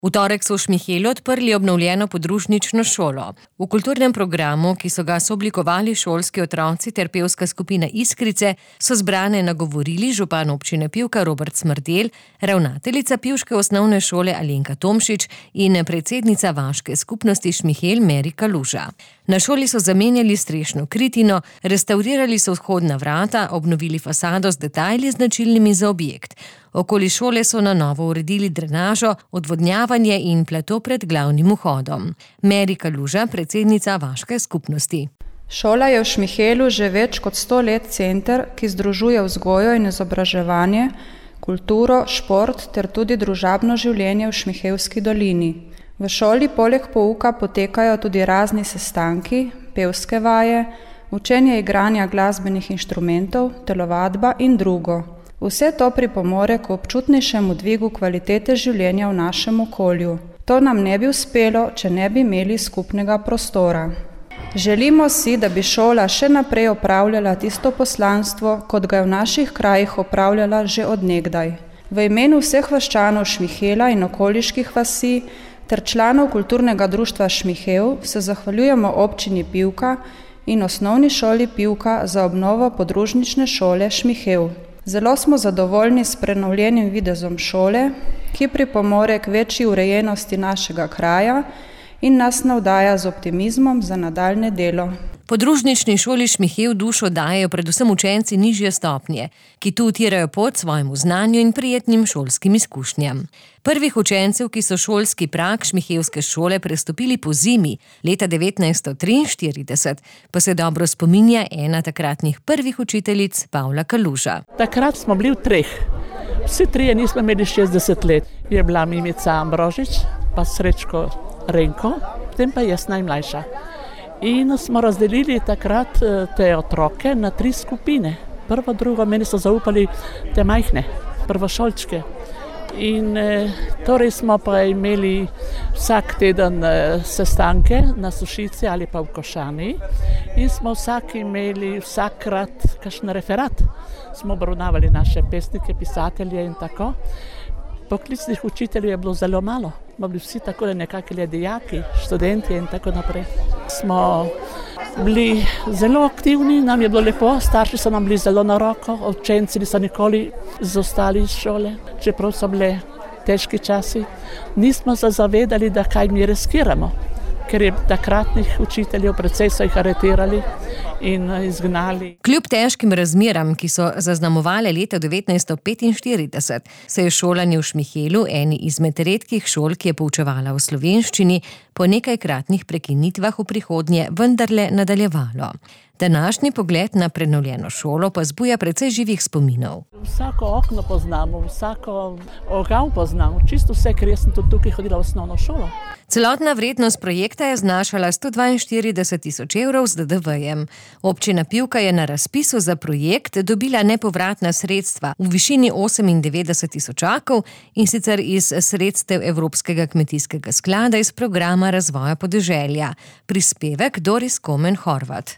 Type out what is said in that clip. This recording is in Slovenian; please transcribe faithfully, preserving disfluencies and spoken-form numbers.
V torek so v Šmihelju odprli obnovljeno podružnično šolo. V kulturnem programu, ki so ga sooblikovali šolski otroci ter pevska skupina Iskrice, so zbrane nagovorili župan občine Pivka Robert Smrdelj, ravnateljica pivške osnovne šole Alenka Tomšič in predsednica vaške skupnosti Šmihel Meri Kaluža. Na šoli so zamenjali strešno kritino, restavrirali so vhodna vrata, obnovili fasado z detajli značilnimi za objekt. Okoli šole so na novo uredili drenažo, odvodnjavanje in plato pred glavnim vhodom. Meri Kaluža, predsednica vaške skupnosti. Šola je v Šmihelu že več kot sto let center, ki združuje vzgojo in izobraževanje, kulturo, šport ter tudi družabno življenje v Šmihelski dolini. V šoli poleg pouka potekajo tudi razni sestanki, pevske vaje, učenje igranja glasbenih inštrumentov, telovadba in drugo. Vse to pripomore k občutnejšemu dvigu kvalitete življenja v našem okolju. To nam ne bi uspelo, če ne bi imeli skupnega prostora. Želimo si, da bi šola še naprej opravljala tisto poslanstvo, kot ga je v naših krajih opravljala že od nekdaj. V imenu vseh vaščanov Šmihela in okoliških vasi ter članov kulturnega društva Šmihel se zahvaljujemo občini Pivka in osnovni šoli Pivka za obnovo podružnične šole Šmihel. Zelo smo zadovoljni s prenovljenim videzom šole, ki pripomore k večji urejenosti našega kraja in nas navdaja z optimizmom za nadaljnje delo. Podružnični šoli Šmihel dušo dajejo predvsem učenci nižje stopnje, ki tu utirajo pot svojemu znanju in prijetnim šolskim izkušnjam. Prvih učencev, ki so šolski prag šmihelske šole prestopili po zimi leta devetnajststo triinštirideset, pa se dobro spominja ena takratnih prvih učiteljic Pavla Kaluža. Takrat smo bili v treh. Vsi trije nismo imeli šestdeset let. Je bila Mimica Ambrožič, pa Srečko Renko, potem pa jaz najmlajša. In smo razdelili takrat te otroke na tri skupine. Prvo, drugo, meni so zaupali te majhne, prvošolčke. In torej smo pa imeli vsak teden sestanke na Sušici ali pa v Košani in smo vsak imeli vsakrat kakšen referat. Smo obravnavali naše pesnike, pisatelje in tako. Poklicnih učiteljev je bilo zelo malo. Smo bili vsi tako nekakšni dijaki, študenti in tako naprej. Smo bili zelo aktivni, nam je bilo lepo, starši so nam bili zelo na roko, učenci niso nikoli izostali iz šole, čeprav so bile težki časi. Nismo se zavedali, da kaj mi riskiramo, ker je takratnih učiteljev precej so jih aretirali in izgnali. Kljub težkim razmeram, ki so zaznamovale leta devetnajststo petinštirideset, se je šolanje v Šmihelu, eni izmed redkih šol, ki je poučevala v slovenščini, po nekajkratnih prekinitvah v prihodnje vendarle nadaljevalo. Današnji pogled na prenovljeno šolo pa zbuja precej živih spominov. Vsako okno poznamo, vsako ogav poznamo, čisto vse, ker jaz sem tudi tukaj hodila v osnovno šolo. Celotna vrednost projekta je znašala sto dvainštirideset tisoč evrov z D D V-jem. Občina Pivka je na razpisu za projekt dobila nepovratna sredstva v višini osemindevetdeset tisočakov in sicer iz sredstev Evropskega kmetijskega sklada iz programa razvoja podeželja. Prispevek Doris Komen Horvat.